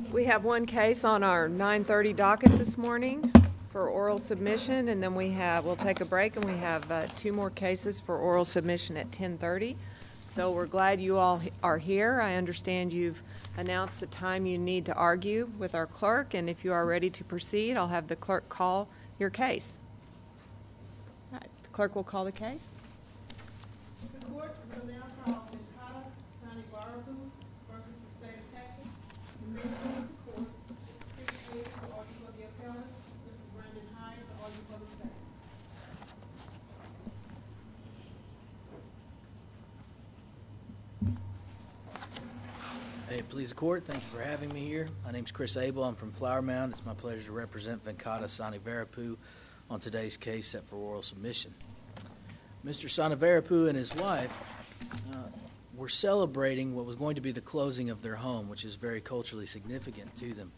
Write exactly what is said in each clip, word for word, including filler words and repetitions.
We have one case on our nine thirty docket this morning for oral submission, and then we have, we'll take a break, and we have uh, two more cases for oral submission at ten thirty. So we're glad you all are here. I understand you've announced the time you need to argue with our clerk, and if you are ready to proceed, I'll have the clerk call your case. All right, the clerk will call the case. The court will now call Venkata Sanivarathu versus the state of Texas. The mayor of the court, Chris Abel, the argument for the appellant, Mister Brandon Hines, the argument for the state. Hey, please the court, thank you for having me here. My name's Chris Abel. I'm from Flower Mound. It's my pleasure to represent Venkata Sanivarathu on today's case set for oral submission. Mister Sanivarathu and his wife uh, were celebrating what was going to be the closing of their home, which is very culturally significant to them.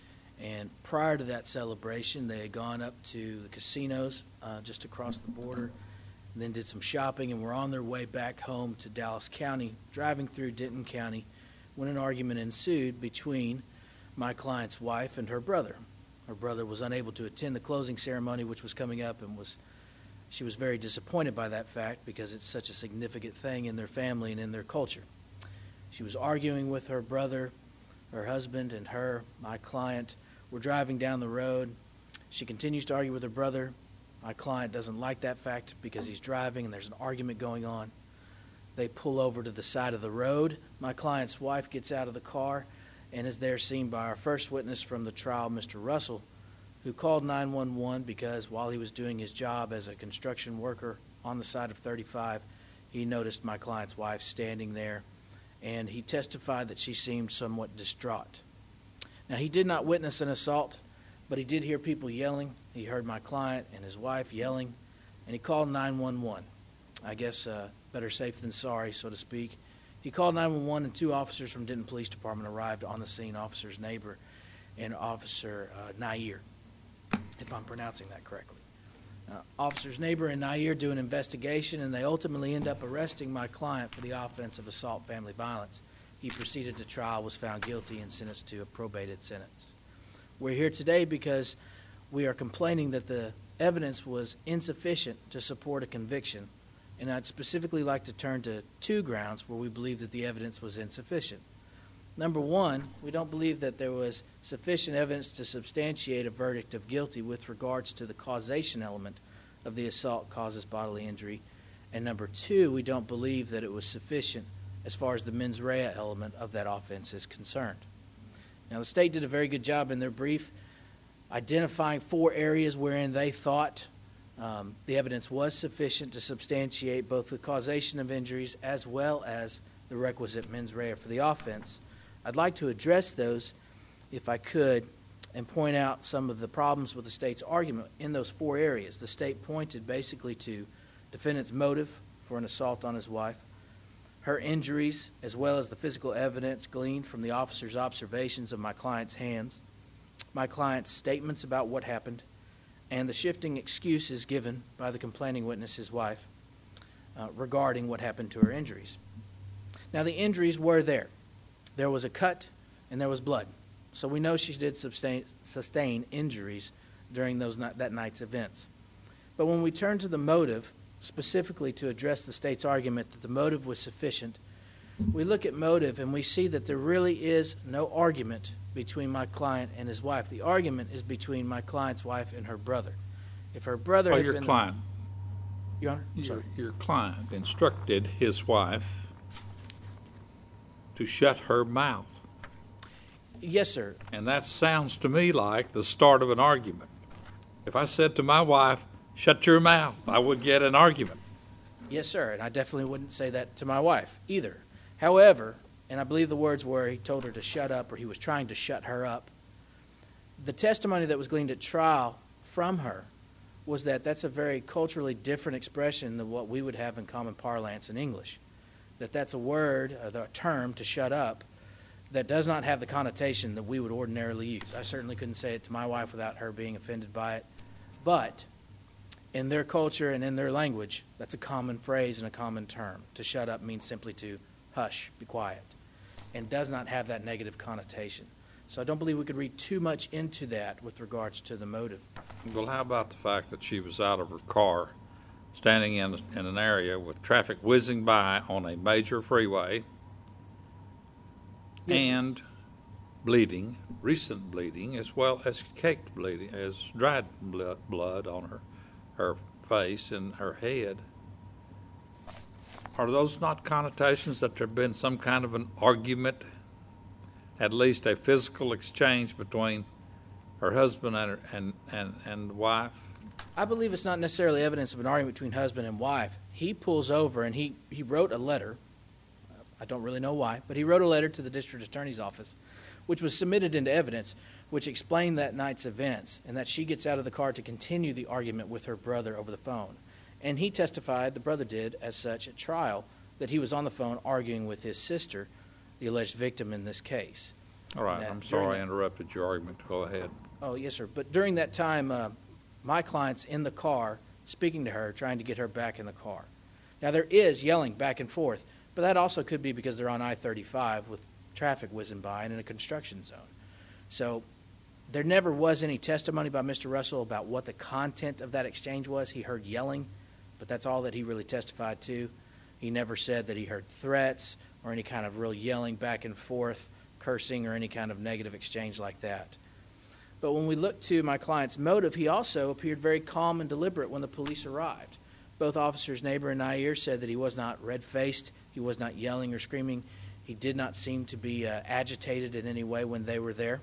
And prior to that celebration, they had gone up to the casinos uh, just across the border, and then did some shopping, and were on their way back home to Dallas County, driving through Denton County, when an argument ensued between my client's wife and her brother. Her brother was unable to attend the closing ceremony, which was coming up, and was she was very disappointed by that fact because it's such a significant thing in their family and in their culture. She was arguing with her brother, her husband, and her, my client, were driving down the road. She continues to argue with her brother. My client doesn't like that fact because he's driving and there's an argument going on. They pull over to the side of the road. My client's wife gets out of the car and is there seen by our first witness from the trial, Mister Russell, who called nine one one because while he was doing his job as a construction worker on the side of thirty-five, he noticed my client's wife standing there, and he testified that she seemed somewhat distraught. Now, he did not witness an assault, but he did hear people yelling. He heard my client and his wife yelling, and he called nine one one. I guess uh, better safe than sorry, so to speak. He called nine one one, and two officers from Denton Police Department arrived on the scene, Officer's neighbor and Officer uh, Nair, if I'm pronouncing that correctly. Uh, Officer's neighbor and Nair do an investigation, and they ultimately end up arresting my client for the offense of assault family violence. He proceeded to trial, was found guilty, and sentenced to a probated sentence. We're here today because we are complaining that the evidence was insufficient to support a conviction, and I'd specifically like to turn to two grounds where we believe that the evidence was insufficient. Number one, we don't believe that there was sufficient evidence to substantiate a verdict of guilty with regards to the causation element of the assault causes bodily injury. And number two, we don't believe that it was sufficient as far as the mens rea element of that offense is concerned. Now, the state did a very good job in their brief identifying four areas wherein they thought um, the evidence was sufficient to substantiate both the causation of injuries as well as the requisite mens rea for the offense. I'd like to address those, if I could, and point out some of the problems with the state's argument in those four areas. The state pointed basically to defendant's motive for an assault on his wife, her injuries, as well as the physical evidence gleaned from the officer's observations of my client's hands, my client's statements about what happened, and the shifting excuses given by the complaining witness, his wife, uh, regarding what happened to her injuries. Now, the injuries were there. There was a cut and there was blood. So we know she did sustain, sustain injuries during those that night's events. But when we turn to the motive, specifically to address the state's argument that the motive was sufficient, we look at motive and we see that there really is no argument between my client and his wife. The argument is between my client's wife and her brother. If her brother oh, had your been client. The, Your Honor? Your, your client instructed his wife to shut her mouth. Yes, sir. And that sounds to me like the start of an argument. If I said to my wife, shut your mouth, I would get an argument. Yes, sir, and I definitely wouldn't say that to my wife either. However, and I believe the words were he told her to shut up, or he was trying to shut her up, the testimony that was gleaned at trial from her was that that's a very culturally different expression than what we would have in common parlance in English. That that's a word, a term, to shut up, that does not have the connotation that we would ordinarily use. I certainly couldn't say it to my wife without her being offended by it. But in their culture and in their language, that's a common phrase and a common term. To shut up means simply to hush, be quiet, and does not have that negative connotation. So I don't believe we could read too much into that with regards to the motive. Well, how about the fact that she was out of her car, standing in, in an area with traffic whizzing by on a major freeway, Yes. and bleeding, recent bleeding, as well as caked bleeding, as dried blood, blood on her, her face and her head? Are those not connotations that there have been some kind of an argument, at least a physical exchange between her husband and her, and, and, and wife? I believe it's not necessarily evidence of an argument between husband and wife. He pulls over and he, he wrote a letter. I don't really know why, but he wrote a letter to the district attorney's office, which was submitted into evidence, which explained that night's events, and that she gets out of the car to continue the argument with her brother over the phone. And he testified, the brother did, as such, at trial, that he was on the phone arguing with his sister, the alleged victim in this case. All right, That I'm during sorry I that- interrupted your argument. Go ahead. Oh, yes, sir. But during that time, uh, my client's in the car, speaking to her, trying to get her back in the car. Now, there is yelling back and forth, but that also could be because they're on I thirty-five with traffic whizzing by and in a construction zone. So there never was any testimony by Mister Russell about what the content of that exchange was. He heard yelling, but that's all that he really testified to. He never said that he heard threats or any kind of real yelling back and forth, cursing, or any kind of negative exchange like that. But when we look to my client's motive, he also appeared very calm and deliberate when the police arrived. Both officers, Neighbor and Nair, said that he was not red-faced, he was not yelling or screaming. He did not seem to be uh, agitated in any way when they were there.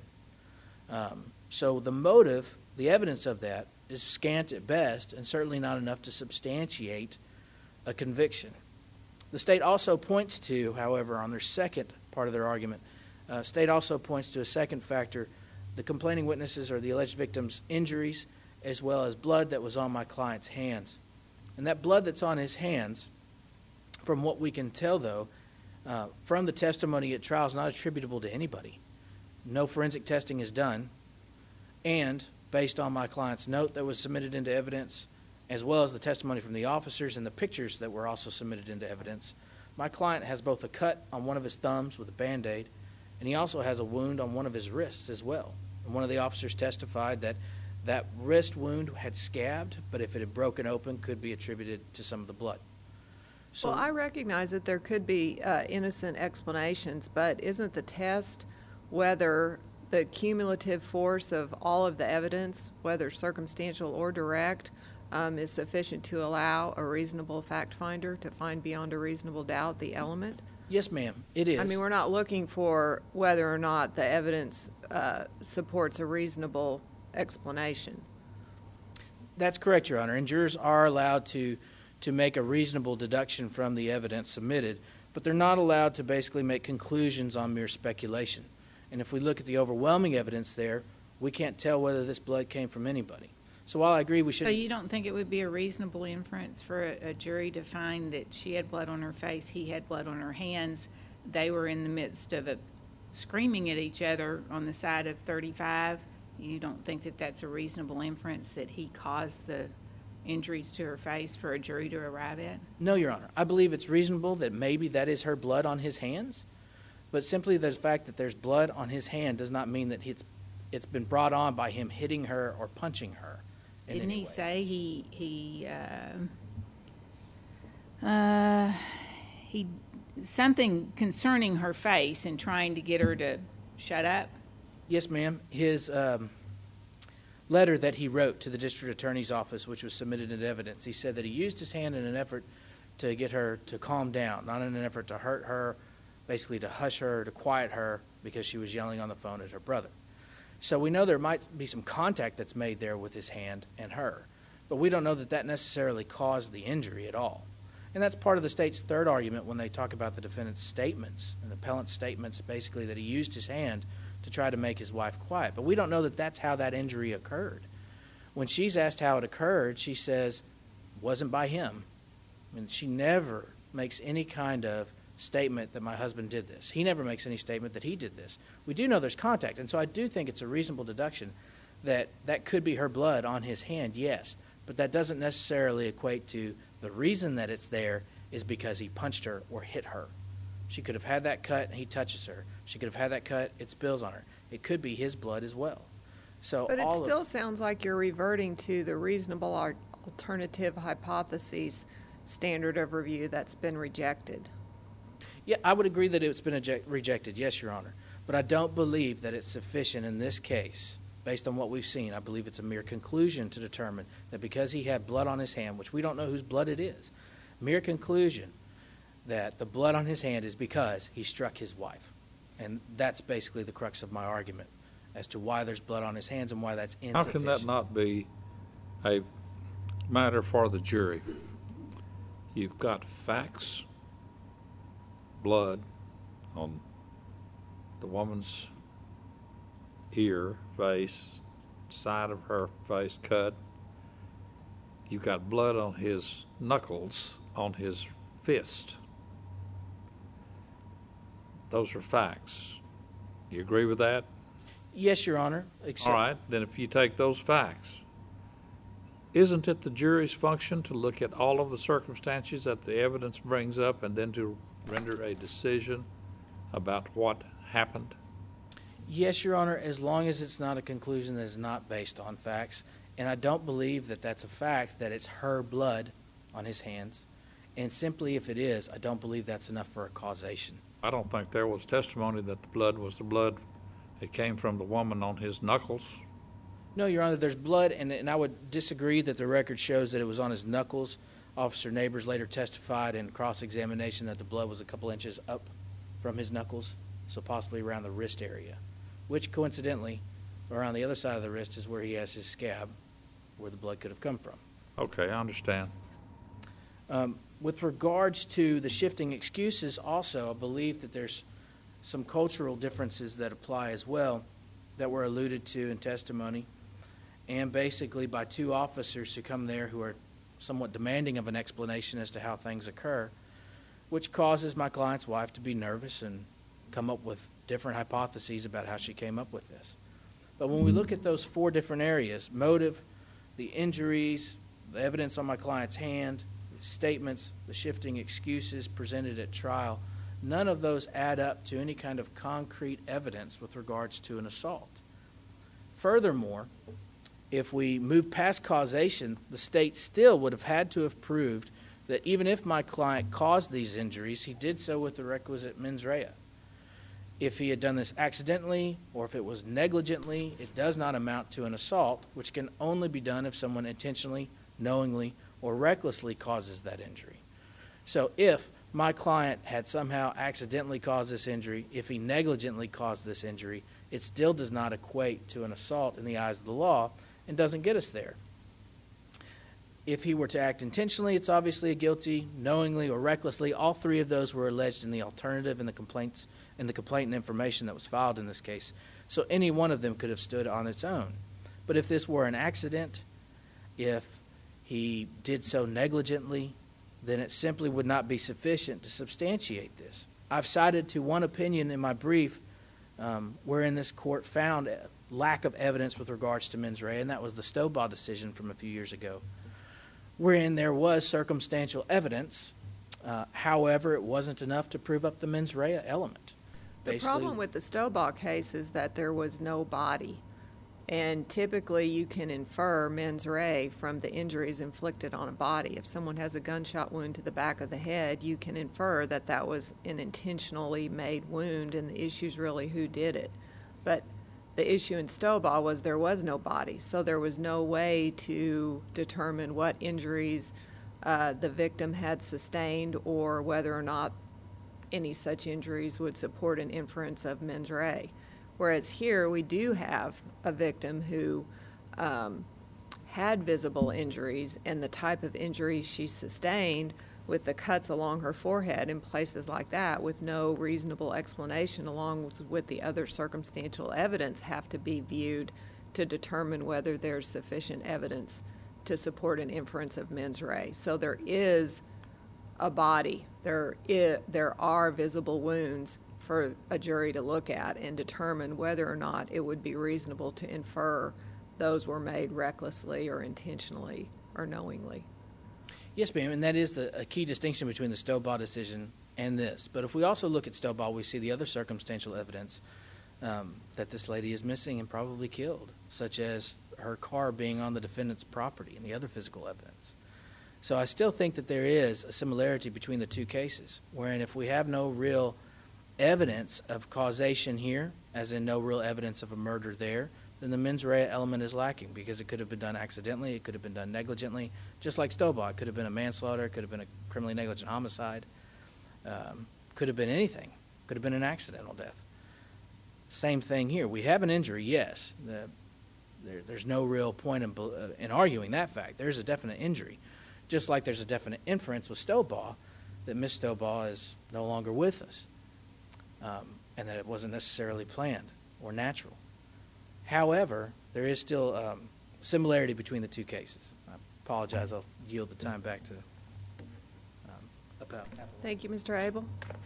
Um, so the motive, the evidence of that, is scant at best and certainly not enough to substantiate a conviction. The state also points to, however, on their second part of their argument, uh, state also points to a second factor, the complaining witnesses or the alleged victim's injuries, as well as blood that was on my client's hands. And that blood that's on his hands, from what we can tell, though, uh, from the testimony at trial, is not attributable to anybody. No forensic testing is done. And based on my client's note that was submitted into evidence, as well as the testimony from the officers and the pictures that were also submitted into evidence, my client has both a cut on one of his thumbs with a Band-Aid, and he also has a wound on one of his wrists as well. And one of the officers testified that that wrist wound had scabbed, but if it had broken open, could be attributed to some of the blood. So, Well, I recognize that there could be uh, innocent explanations, but isn't the test whether the cumulative force of all of the evidence, whether circumstantial or direct, um, is sufficient to allow a reasonable fact finder to find beyond a reasonable doubt the element? yes, ma'am, it is. I mean, we're not looking for whether or not the evidence uh, supports a reasonable explanation. That's correct, Your Honor. And jurors are allowed to, to make a reasonable deduction from the evidence submitted, but they're not allowed to basically make conclusions on mere speculation. And if we look at the overwhelming evidence there, we can't tell whether this blood came from anybody. So while I agree we should... So you don't think it would be a reasonable inference for a, a jury to find that she had blood on her face, he had blood on her hands, they were in the midst of a, screaming at each other on the side of thirty-five? You don't think that that's a reasonable inference that he caused the injuries to her face for a jury to arrive at? No, Your Honor. I believe it's reasonable that maybe that is her blood on his hands, but simply the fact that there's blood on his hand does not mean that it's, it's been brought on by him hitting her or punching her in Didn't any he way. say he, he, uh, uh, he, something concerning her face and trying to get her to shut up? Yes, ma'am. His um, letter that he wrote to the district attorney's office, which was submitted into evidence, he said that he used his hand in an effort to get her to calm down, not in an effort to hurt her, basically to hush her, to quiet her, because she was yelling on the phone at her brother. So we know there might be some contact that's made there with his hand and her, but we don't know that that necessarily caused the injury at all. And that's part of the state's third argument when they talk about the defendant's statements, and the appellant's statements basically that he used his hand to try to make his wife quiet. But we don't know that that's how that injury occurred. When she's asked how it occurred, she says, wasn't by him. I mean, she never makes any kind of statement that my husband did this. He never makes any statement that he did this. We do know there's contact, and so I do think it's a reasonable deduction that that could be her blood on his hand, yes, but that doesn't necessarily equate to the reason that it's there is because he punched her or hit her. She could have had that cut and he touches her. She could have had that cut, it spills on her. It could be his blood as well. So But it all still of, sounds like you're reverting to the reasonable ar- alternative hypotheses standard of review that's been rejected. yeah, I would agree that it's been eject, rejected, yes, Your Honor. But I don't believe that it's sufficient in this case, based on what we've seen. I believe it's a mere conclusion to determine that because he had blood on his hand, which we don't know whose blood it is, mere conclusion that the blood on his hand is because he struck his wife. And that's basically the crux of my argument as to why there's blood on his hands and why that's How insufficient. can that not be a matter for the jury? You've got facts, blood on the woman's ear, face, side of her face cut. You've got blood on his knuckles, on his fist. Those are facts. You agree with that? Yes, Your Honor. Except, All right, then if you take those facts, isn't it the jury's function to look at all of the circumstances that the evidence brings up and then to render a decision about what happened? Yes, Your Honor, as long as it's not a conclusion that is not based on facts. And I don't believe that that's a fact, that it's her blood on his hands. And simply if it is, I don't believe that's enough for a causation. I don't think there was testimony that the blood was the blood that came from the woman on his knuckles. No, Your Honor, there's blood, and, and I would disagree that the record shows that it was on his knuckles. Officer Neighbors later testified in cross-examination that the blood was a couple inches up from his knuckles, so possibly around the wrist area, which coincidentally, around the other side of the wrist is where he has his scab, where the blood could have come from. Okay, I understand. Um, with regards to the shifting excuses also, I believe that there's some cultural differences that apply as well that were alluded to in testimony, and basically by two officers who come there who are somewhat demanding of an explanation as to how things occur, which causes my client's wife to be nervous and come up with different hypotheses about how she came up with this. But when we look at those four different areas, motive, the injuries, the evidence on my client's hand, the statements, the shifting excuses presented at trial, none of those add up to any kind of concrete evidence with regards to an assault. Furthermore, if we move past causation, the state still would have had to have proved that even if my client caused these injuries, he did so with the requisite mens rea. If he had done this accidentally or if it was negligently, it does not amount to an assault, which can only be done if someone intentionally, knowingly, or recklessly causes that injury. So if my client had somehow accidentally caused this injury, if he negligently caused this injury, it still does not equate to an assault in the eyes of the law and doesn't get us there. If he were to act intentionally, it's obviously a guilty, knowingly, or recklessly. All three of those were alleged in the alternative in the complaints in the complaint and information that was filed in this case. So any one of them could have stood on its own. But if this were an accident, if he did so negligently, then it simply would not be sufficient to substantiate this. I've cited to one opinion in my brief um, wherein this court found a lack of evidence with regards to mens rea, and that was the Stovall decision from a few years ago, wherein there was circumstantial evidence. Uh, however, it wasn't enough to prove up the mens rea element. The Basically, problem with the Stovall case is that there was no body. And typically you can infer mens rea from the injuries inflicted on a body. If someone has a gunshot wound to the back of the head, you can infer that that was an intentionally made wound, and the issue is really who did it. But the issue in Stovall was there was no body, so there was no way to determine what injuries uh, the victim had sustained or whether or not any such injuries would support an inference of mens rea. Whereas here we do have a victim who um, had visible injuries, and the type of injuries she sustained with the cuts along her forehead in places like that with no reasonable explanation along with the other circumstantial evidence have to be viewed to determine whether there's sufficient evidence to support an inference of mens rea. So there is a body, there, is, there are visible wounds for a jury to look at and determine whether or not it would be reasonable to infer those were made recklessly or intentionally or knowingly. yes, ma'am, and that is the, a key distinction between the Stovall decision and this. But if we also look at Stovall, we see the other circumstantial evidence um, that this lady is missing and probably killed, such as her car being on the defendant's property and the other physical evidence. So I still think that there is a similarity between the two cases, wherein if we have no real evidence of causation here, as in no real evidence of a murder there, then the mens rea element is lacking, because it could have been done accidentally, it could have been done negligently, just like Stovall. It could have been a manslaughter, it could have been a criminally negligent homicide, um, could have been anything, could have been an accidental death. Same thing here. We have an injury, yes. The, there, there's no real point in, uh, in arguing that fact. There's a definite injury, just like there's a definite inference with Stovall that Miss Stovall is no longer with us, um, and that it wasn't necessarily planned or natural. However, there is still um, similarity between the two cases. I apologize. I'll yield the time back to um, Appel. Thank you, Mister Abel.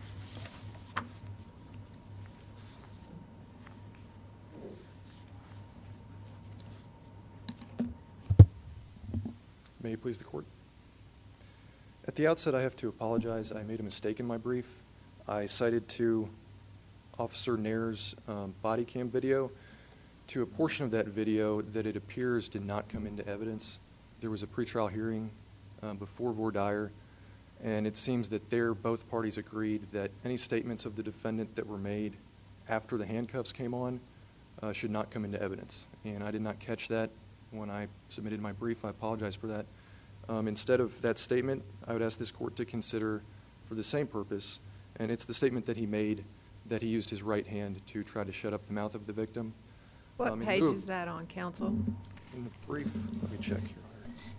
May it please the court. At the outset, I have to apologize. I made a mistake in my brief. I cited to Officer Nair's um, body cam video to a portion of that video that it appears did not come into evidence. There was a pretrial hearing um, before voir dire, and it seems that there both parties agreed that any statements of the defendant that were made after the handcuffs came on uh, should not come into evidence. And I did not catch that when I submitted my brief. I apologize for that. Um, instead of that statement, I would ask this court to consider for the same purpose, and it's the statement that he made that he used his right hand to try to shut up the mouth of the victim. What Um, in page lieu of- is that on, counsel? In the brief, let me check here.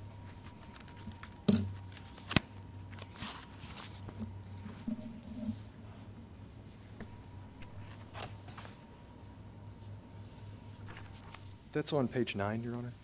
That's on page nine, Your Honor.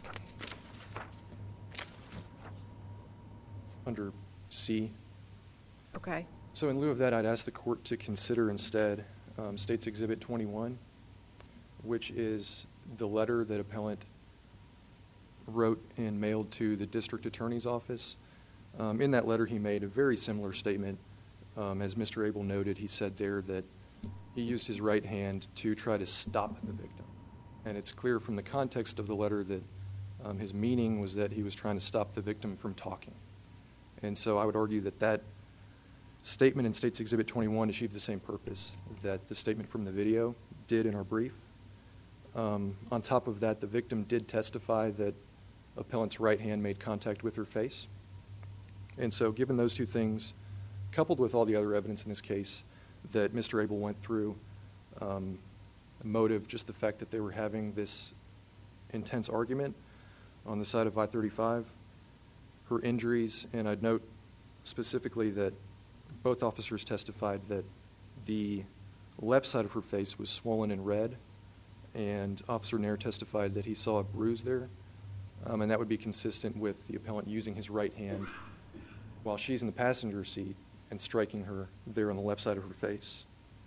Under C. Okay. So in lieu of that, I'd ask the court to consider instead um, State's Exhibit twenty-one, which is the letter that appellant wrote and mailed to the district attorney's office. Um, in that letter, he made a very similar statement. Um, as Mister Abel noted, he said there that he used his right hand to try to stop the victim. And it's clear from the context of the letter that um, his meaning was that he was trying to stop the victim from talking. And so I would argue that that statement in State's Exhibit twenty-one achieved the same purpose that the statement from the video did in our brief. Um, on top of that, the victim did testify that appellant's right hand made contact with her face. And so given those two things, coupled with all the other evidence in this case that Mister Abel went through, um, the motive, just the fact that they were having this intense argument on the side of I thirty-five, her injuries, and I'd note specifically that both officers testified that the left side of her face was swollen and red, and Officer Nair testified that he saw a bruise there, um, and that would be consistent with the appellant using his right hand while she's in the passenger seat and striking her there on the left side of her face.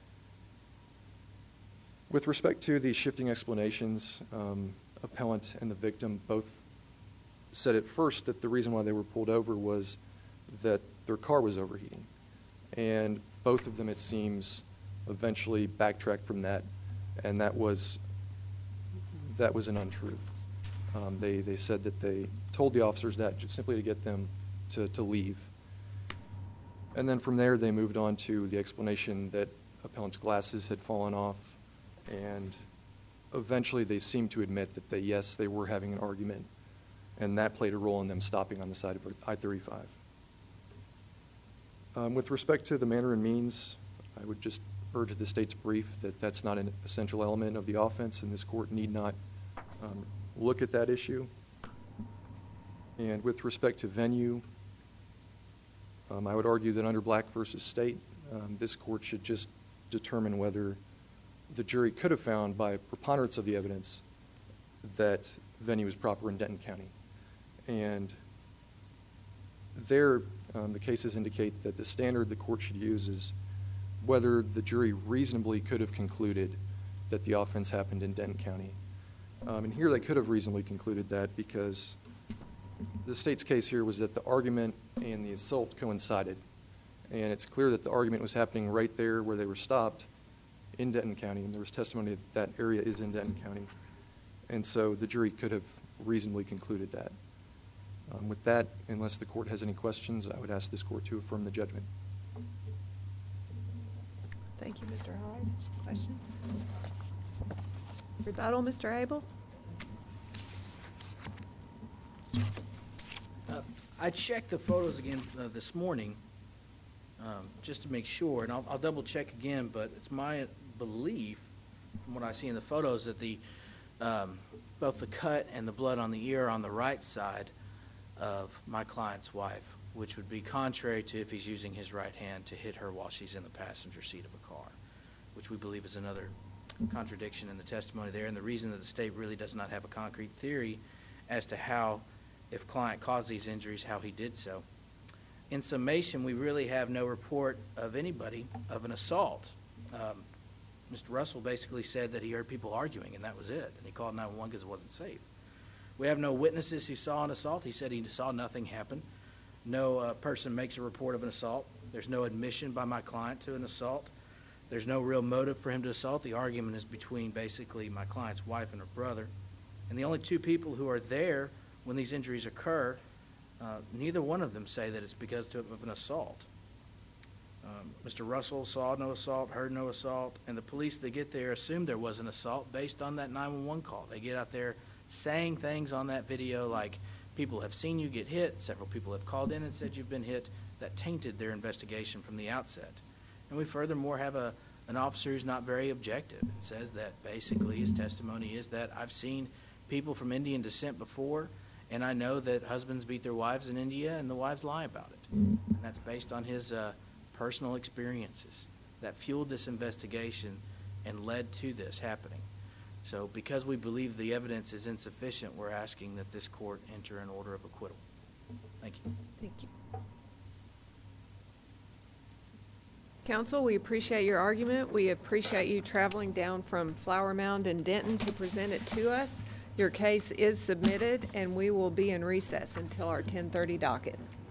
With respect to the shifting explanations, um, appellant and the victim both said at first that the reason why they were pulled over was that their car was overheating. And both of them, it seems, eventually backtracked from that, and that was that was an untruth. Um, they, they said that they told the officers that just simply to get them to, to leave. And then from there, they moved on to the explanation that appellant's glasses had fallen off, and eventually they seemed to admit that they, yes, they were having an argument, and that played a role in them stopping on the side of I thirty-five. Um, with respect to the manner and means, I would just urge the State's brief that that's not an essential element of the offense, and this court need not um, look at that issue. And with respect to venue, um, I would argue that under Black versus State, um, this court should just determine whether the jury could have found by preponderance of the evidence that venue was proper in Denton County. And there, um, the cases indicate that the standard the court should use is whether the jury reasonably could have concluded that the offense happened in Denton County. Um, and here they could have reasonably concluded that because the State's case here was that the argument and the assault coincided. And it's clear that the argument was happening right there where they were stopped. in Denton County, and there was testimony that that area is in Denton County. And so the jury could have reasonably concluded that. Um, With that, unless the court has any questions, I would ask this court to affirm the judgment. Thank you, Mister Hyde. Question? Rebuttal, Mister Abel? Uh, I checked the photos again uh, this morning, um, just to make sure, and I'll, I'll double check again, but it's my belief, from what I see in the photos, that the, um, both the cut and the blood on the ear are on the right side of my client's wife, which would be contrary to if he's using his right hand to hit her while she's in the passenger seat of a car, which we believe is another contradiction in the testimony there, and the reason that the state really does not have a concrete theory as to how, if client caused these injuries, how he did so. In summation, we really have no report of anybody of an assault. Um, Mister Russell basically said that he heard people arguing, and that was it, and he called nine one one because it wasn't safe. We have no witnesses who saw an assault. He said he saw nothing happen. No uh, person makes a report of an assault. There's no admission by my client to an assault. There's no real motive for him to assault. The argument is between basically my client's wife and her brother. And the only two people who are there when these injuries occur, uh, neither one of them say that it's because of an assault. Um, Mister Russell saw no assault, heard no assault, and the police that get there assume there was an assault based on that nine one one call. They get out there saying things on that video like, people have seen you get hit, several people have called in and said you've been hit. That tainted their investigation from the outset. And we furthermore have a, an officer who's not very objective and says that basically his testimony is that I've seen people from Indian descent before, and I know that husbands beat their wives in India and the wives lie about it. And that's based on his uh, personal experiences that fueled this investigation and led to this happening. So because we believe the evidence is insufficient, we're asking that this court enter an order of acquittal. Thank you. Thank you. Counsel, we appreciate your argument. We appreciate you traveling down from Flower Mound and Denton to present it to us. Your case is submitted, and we will be in recess until our ten thirty docket.